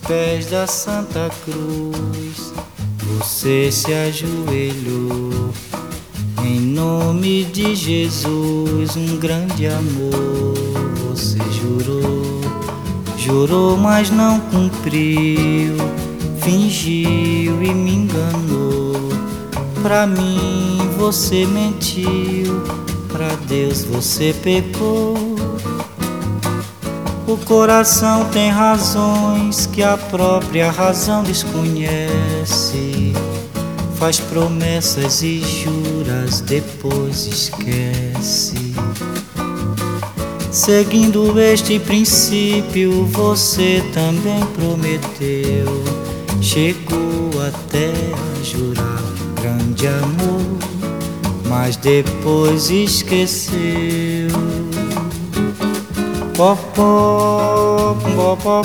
pés da Santa Cruz, você se ajoelhou. Em nome de Jesus, um grande amor você jurou. Jurou, mas não cumpriu, fingiu e me enganou. Pra mim você mentiu, pra Deus você pecou. O coração tem razões que a própria razão desconhece. Faz promessas e juras, depois esquece. Seguindo este princípio, você também prometeu. Chegou até a jurar um grande amor, mas depois esqueceu. Popó, popó,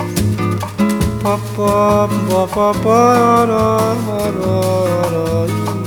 popó, popó,